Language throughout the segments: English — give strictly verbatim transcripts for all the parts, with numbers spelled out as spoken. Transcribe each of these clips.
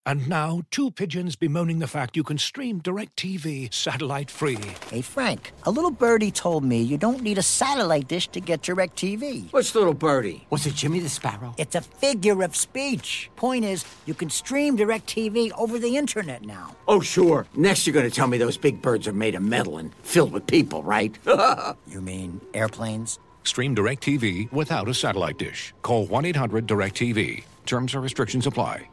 And now, two pigeons bemoaning the fact you can stream DirecTV satellite-free. Hey, Frank, a little birdie told me you don't need a satellite dish to get DirecTV. Which little birdie? Was it Jimmy the Sparrow? It's a figure of speech. Point is, you can stream DirecTV over the internet now. Oh, sure. Next you're going to tell me those big birds are made of metal and filled with people, right? You mean airplanes? Stream DirecTV without a satellite dish. Call one eight hundred direct T V. Terms and restrictions apply.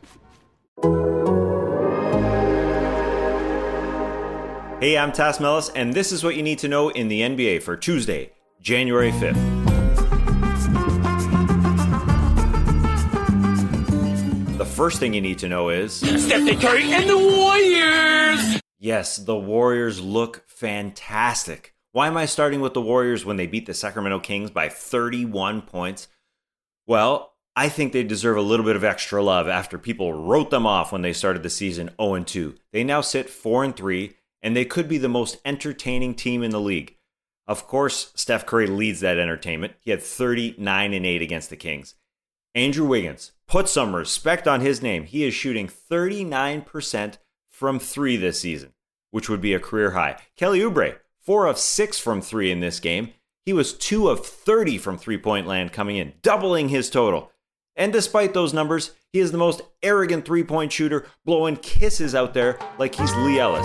Hey, I'm Tass Mellis, and this is what you need to know in the N B A for Tuesday, January fifth. The first thing you need to know is... Stephen Curry and the Warriors! Yes, the Warriors look fantastic. Why am I starting with the Warriors when they beat the Sacramento Kings by thirty-one points? Well, I think they deserve a little bit of extra love after people wrote them off when they started the season oh and two. They now sit four and three, and they could be the most entertaining team in the league. Of course, Steph Curry leads that entertainment. He had thirty-nine and eight against the Kings. Andrew Wiggins, put some respect on his name. He is shooting thirty-nine percent from three this season, which would be a career high. Kelly Oubre, four of six from three in this game. He was two of thirty from three-point land coming in, doubling his total. And despite those numbers, he is the most arrogant three-point shooter, blowing kisses out there like he's Lee Ellis.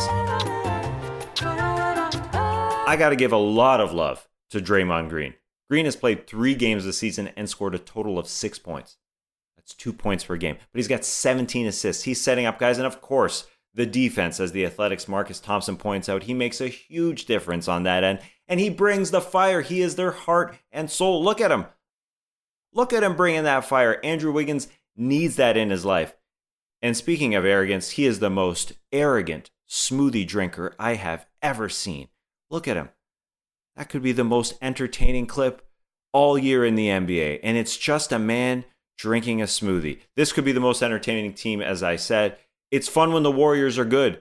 I got to give a lot of love to Draymond Green. Green has played three games this season and scored a total of six points. That's two points per game. But he's got seventeen assists. He's setting up guys. And of course, the defense, as the Athletics' Marcus Thompson points out, he makes a huge difference on that end. And he brings the fire. He is their heart and soul. Look at him. Look at him bringing that fire. Andrew Wiggins needs that in his life. And speaking of arrogance, he is the most arrogant smoothie drinker I have ever seen. Look at him. That could be the most entertaining clip all year in the N B A. And it's just a man drinking a smoothie. This could be the most entertaining team, as I said. It's fun when the Warriors are good.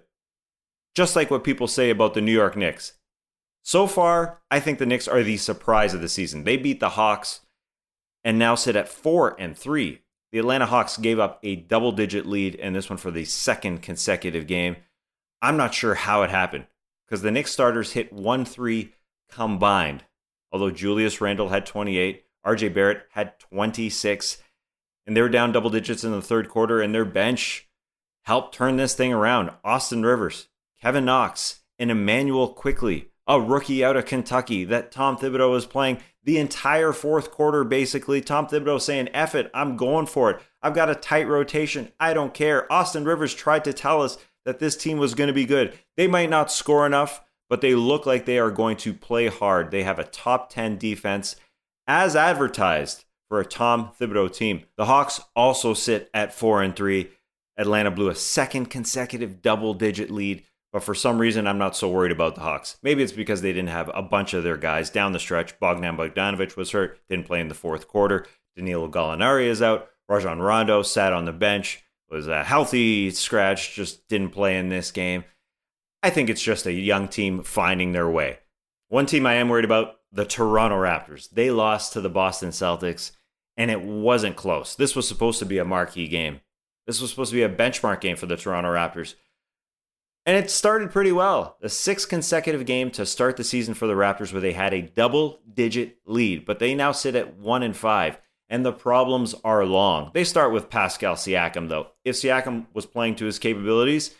Just like what people say about the New York Knicks. So far, I think the Knicks are the surprise of the season. They beat the Hawks and now sit at four and three. The Atlanta Hawks gave up a double-digit lead in this one for the second consecutive game. I'm not sure how it happened, because the Knicks starters hit one three combined. Although Julius Randle had twenty-eight, R J Barrett had twenty-six, and they were down double digits in the third quarter, and their bench helped turn this thing around. Austin Rivers, Kevin Knox, and Emmanuel Quickley, a rookie out of Kentucky that Tom Thibodeau was playing the entire fourth quarter, basically. Tom Thibodeau saying, F it, I'm going for it. I've got a tight rotation. I don't care. Austin Rivers tried to tell us that this team was going to be good. They might not score enough, but they look like they are going to play hard. They have a top ten defense, as advertised, for a Tom Thibodeau team. The Hawks also sit at four and three. Atlanta blew a second consecutive double-digit lead. But for some reason, I'm not so worried about the Hawks. Maybe it's because they didn't have a bunch of their guys down the stretch. Bogdan Bogdanovic was hurt, didn't play in the fourth quarter. Danilo Gallinari is out. Rajon Rondo sat on the bench, was a healthy scratch, just didn't play in this game. I think it's just a young team finding their way. One team I am worried about, the Toronto Raptors. They lost to the Boston Celtics, and it wasn't close. This was supposed to be a marquee game. This was supposed to be a benchmark game for the Toronto Raptors. And it started pretty well. The sixth consecutive game to start the season for the Raptors where they had a double-digit lead. But they now sit at one and five, and the problems are long. They start with Pascal Siakam, though. If Siakam was playing to his capabilities,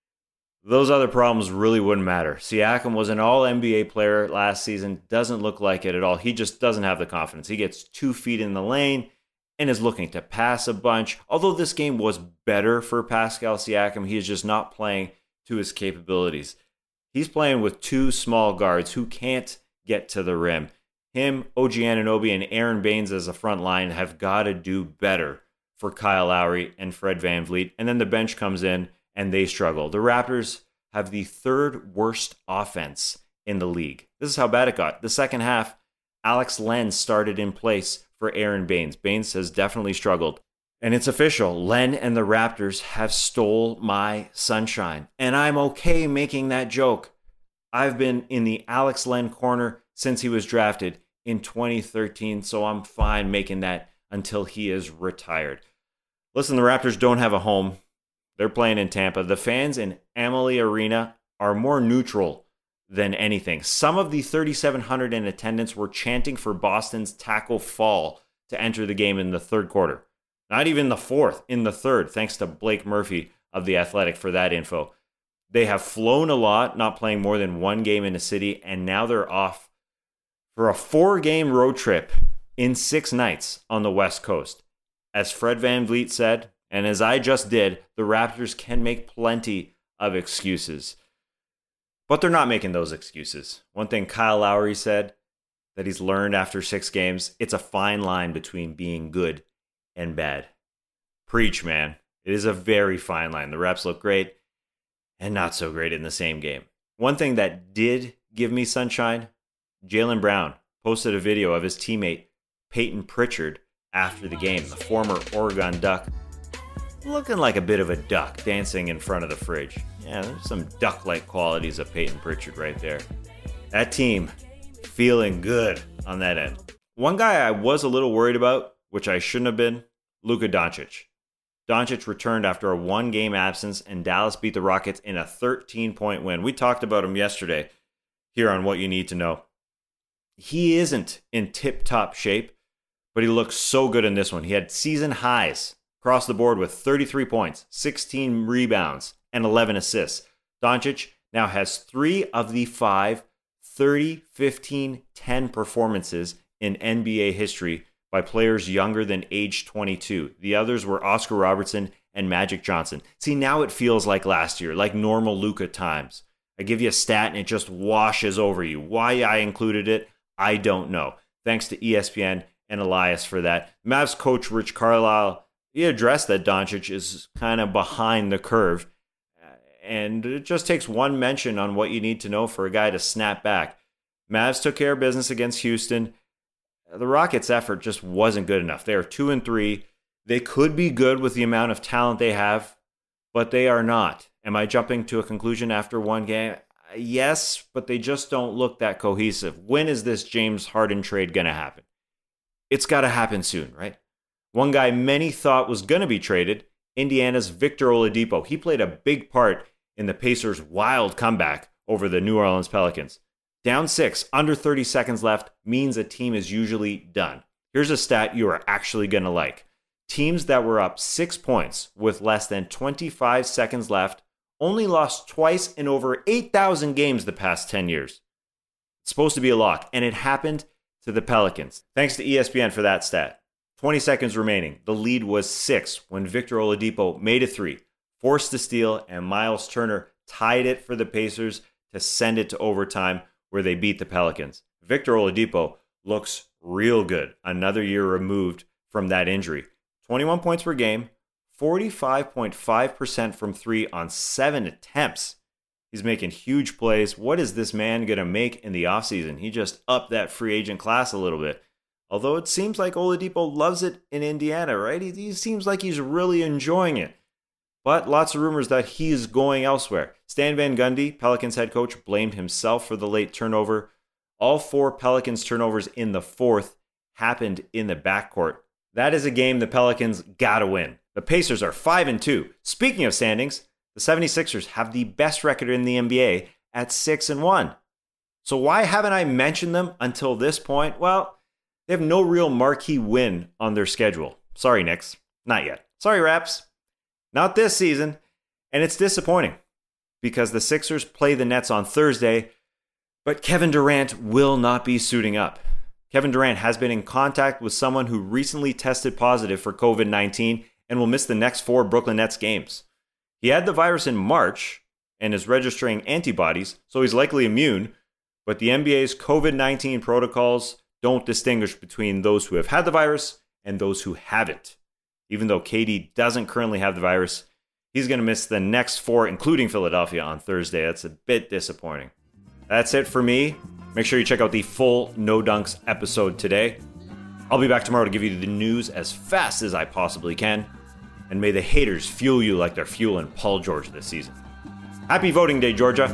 those other problems really wouldn't matter. Siakam was an all-N B A player last season. Doesn't look like it at all. He just doesn't have the confidence. He gets two feet in the lane and is looking to pass a bunch. Although this game was better for Pascal Siakam, he is just not playing to his capabilities. He's playing with two small guards who can't get to the rim. Him, O G Anunoby, and Aaron Baines as a front line have got to do better for Kyle Lowry and Fred VanVleet. And then the bench comes in and they struggle. The Raptors have the third worst offense in the league. This is how bad it got. The second half, Alex Len started in place for Aaron Baines. Baines has definitely struggled. And it's official. Len and the Raptors have stole my sunshine. And I'm okay making that joke. I've been in the Alex Len corner since he was drafted in twenty thirteen, so I'm fine making that until he is retired. Listen, the Raptors don't have a home. They're playing in Tampa. The fans in Amalie Arena are more neutral than anything. Some of the thirty-seven hundred in attendance were chanting for Boston's tackle fall to enter the game in the third quarter. Not even the fourth, in the third, thanks to Blake Murphy of The Athletic for that info. They have flown a lot, not playing more than one game in a city, and now they're off for a four-game road trip in six nights on the West Coast. As Fred VanVleet said, and as I just did, the Raptors can make plenty of excuses. But they're not making those excuses. One thing Kyle Lowry said that he's learned after six games, it's a fine line between being good and bad. Preach, man. It is a very fine line. The Raps look great and not so great in the same game. One thing that did give me sunshine, Jaylen Brown posted a video of his teammate Peyton Pritchard after the game, the former Oregon Duck, looking like a bit of a duck dancing in front of the fridge. Yeah, there's some duck-like qualities of Peyton Pritchard right there. That team feeling good on that end. One guy I was a little worried about, which I shouldn't have been, Luka Doncic. Doncic returned after a one-game absence, and Dallas beat the Rockets in a thirteen-point win. We talked about him yesterday here on What You Need to Know. He isn't in tip-top shape, but he looks so good in this one. He had season highs across the board with thirty-three points, sixteen rebounds, and eleven assists. Doncic now has three of the five thirty, fifteen, ten performances in N B A history by players younger than age twenty-two. The others were Oscar Robertson and Magic Johnson. See, now it feels like last year, like normal Luka times. I give you a stat and it just washes over you. Why I included it, I don't know. Thanks to E S P N and Elias for that. Mavs coach Rich Carlisle, he addressed that Doncic is kind of behind the curve. And it just takes one mention on what you need to know for a guy to snap back. Mavs took care of business against Houston. The Rockets' effort just wasn't good enough. They are two and three. They could be good with the amount of talent they have, but they are not. Am I jumping to a conclusion after one game? Yes, but they just don't look that cohesive. When is this James Harden trade going to happen? It's got to happen soon, right? One guy many thought was going to be traded, Indiana's Victor Oladipo. He played a big part in the Pacers' wild comeback over the New Orleans Pelicans. Down six, under thirty seconds left, means a team is usually done. Here's a stat you are actually going to like. Teams that were up six points with less than twenty-five seconds left only lost twice in over eight thousand games the past ten years. It's supposed to be a lock, and it happened to the Pelicans. Thanks to E S P N for that stat. twenty seconds remaining. The lead was six when Victor Oladipo made a three, forced the steal, and Miles Turner tied it for the Pacers to send it to overtime, where they beat the Pelicans. Victor Oladipo looks real good, another year removed from that injury. twenty-one points per game, forty-five point five percent from three on seven attempts. He's making huge plays. What is this man going to make in the offseason? He just upped that free agent class a little bit. Although it seems like Oladipo loves it in Indiana, right? He, he seems like he's really enjoying it. But lots of rumors that he's going elsewhere. Stan Van Gundy, Pelicans head coach, blamed himself for the late turnover. All four Pelicans turnovers in the fourth happened in the backcourt. That is a game the Pelicans gotta win. The Pacers are five and two. Speaking of standings, the seventy-sixers have the best record in the N B A at six and one. So why haven't I mentioned them until this point? Well, they have no real marquee win on their schedule. Sorry, Knicks. Not yet. Sorry, Raps. Not this season. And it's disappointing because the Sixers play the Nets on Thursday, but Kevin Durant will not be suiting up. Kevin Durant has been in contact with someone who recently tested positive for covid nineteen and will miss the next four Brooklyn Nets games. He had the virus in March and is registering antibodies, so he's likely immune, but the N B A's covid nineteen protocols don't distinguish between those who have had the virus and those who haven't. Even though K D doesn't currently have the virus, he's going to miss the next four, including Philadelphia, on Thursday. That's a bit disappointing. That's it for me. Make sure you check out the full No Dunks episode today. I'll be back tomorrow to give you the news as fast as I possibly can. And may the haters fuel you like they're fueling Paul George this season. Happy voting day, Georgia.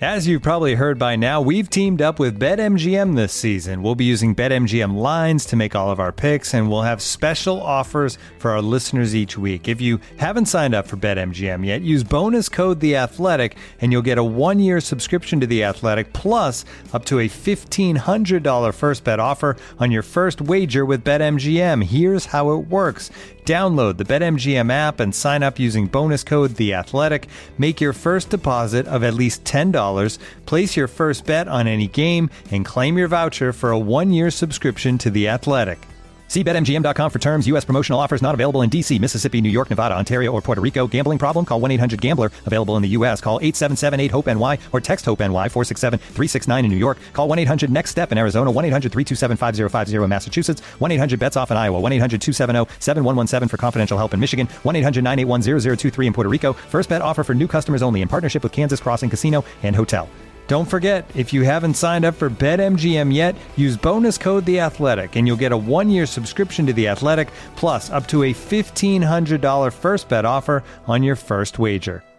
As you've probably heard by now, we've teamed up with BetMGM this season. We'll be using BetMGM lines to make all of our picks, and we'll have special offers for our listeners each week. If you haven't signed up for BetMGM yet, use bonus code The Athletic, and you'll get a one-year subscription to The Athletic, plus up to a fifteen hundred dollars first bet offer on your first wager with BetMGM. Here's how it works. Download the BetMGM app and sign up using bonus code The Athletic. Make your first deposit of at least ten dollars. Place your first bet on any game and claim your voucher for a one-year subscription to The Athletic. See Bet M G M dot com for terms. U S promotional offers not available in D C, Mississippi, New York, Nevada, Ontario, or Puerto Rico. Gambling problem? Call one eight hundred gambler. Available in the U S. Call eight seven seven eight hope N Y or text HOPE-NY four six seven three six nine in New York. Call one eight hundred next step in Arizona. one eight hundred three two seven five zero five zero in Massachusetts. one eight hundred bets off in Iowa. one eight hundred two seven zero seven one one seven for confidential help in Michigan. one eight hundred nine eight one zero zero two three in Puerto Rico. First bet offer for new customers only in partnership with Kansas Crossing Casino and Hotel. Don't forget, if you haven't signed up for BetMGM yet, use bonus code The Athletic, and you'll get a one-year subscription to The Athletic, plus up to a fifteen hundred dollars first bet offer on your first wager.